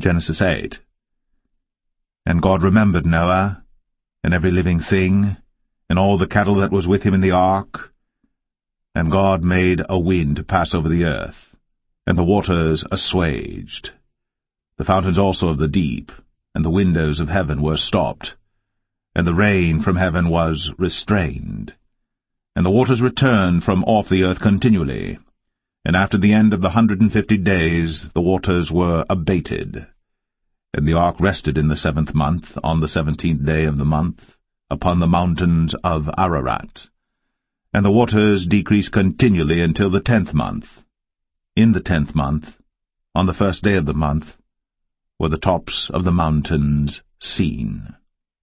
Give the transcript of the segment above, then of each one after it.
Genesis 8. And God remembered Noah, and every living thing, and all the cattle that was with him in the ark. And God made a wind to pass over the earth, and the waters assuaged. The fountains also of the deep, and the windows of heaven were stopped, and the rain from heaven was restrained. And the waters returned from off the earth continually. And after the end of the 150 days the waters were abated. And the ark rested in the 7th month, on the 17th day of the month, upon the mountains of Ararat. And the waters decreased continually until the 10th month. In the 10th month, on the 1st day of the month, were the tops of the mountains seen.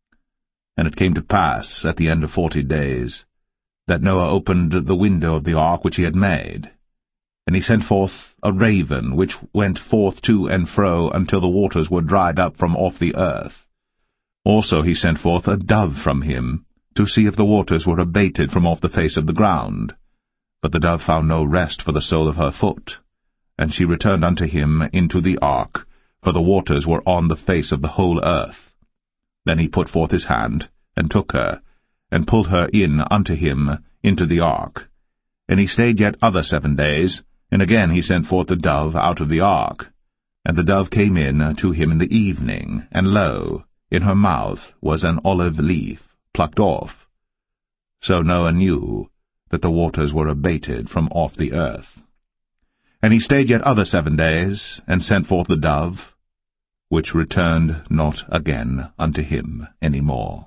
And it came to pass, at the end of 40 days, that Noah opened the window of the ark which he had made. And he sent forth a raven, which went forth to and fro until the waters were dried up from off the earth. Also he sent forth a dove from him, to see if the waters were abated from off the face of the ground. But the dove found no rest for the sole of her foot. And she returned unto him into the ark, for the waters were on the face of the whole earth. Then he put forth his hand, and took her, and pulled her in unto him into the ark. And he stayed yet other 7 days, and again he sent forth the dove out of the ark. And the dove came in to him in the evening, and lo, in her mouth was an olive leaf, plucked off. So Noah knew that the waters were abated from off the earth. And he stayed yet other 7 days, and sent forth the dove, which returned not again unto him any more.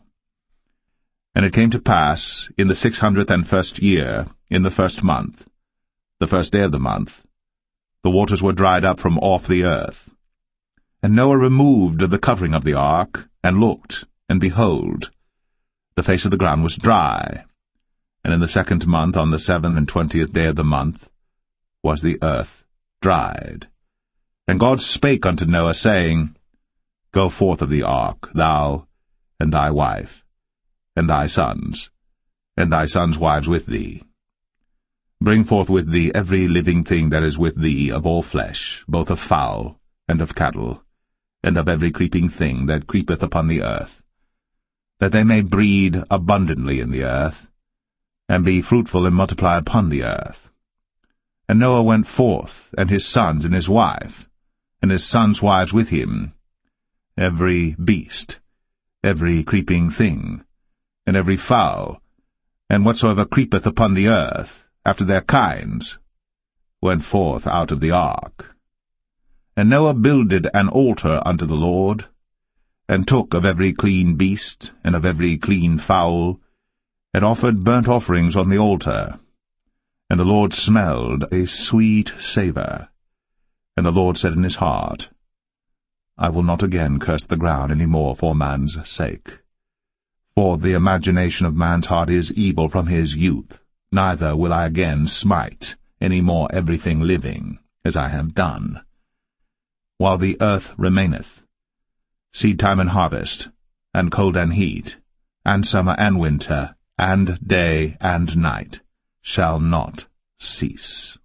And it came to pass, in the 601st year, in the 1st month, the 1st day of the month, the waters were dried up from off the earth. And Noah removed the covering of the ark, and looked, and behold, the face of the ground was dry. And in the 2nd month, on the 27th day of the month, was the earth dried. And God spake unto Noah, saying, Go forth of the ark, thou, and thy wife, and thy sons wives with thee. Bring forth with thee every living thing that is with thee of all flesh, both of fowl, and of cattle, and of every creeping thing that creepeth upon the earth, that they may breed abundantly in the earth, and be fruitful and multiply upon the earth. And Noah went forth, and his sons and his wife, and his sons' wives with him, every beast, every creeping thing, and every fowl, and whatsoever creepeth upon the earth, after their kinds, went forth out of the ark. And Noah builded an altar unto the Lord, and took of every clean beast, and of every clean fowl, and offered burnt offerings on the altar. And the Lord smelled a sweet savour. And the Lord said in his heart, I will not again curse the ground any more for man's sake. For the imagination of man's heart is evil from his youth, neither will I again smite any more everything living, as I have done. While the earth remaineth, seed time and harvest, and cold and heat, and summer and winter, and day and night, shall not cease.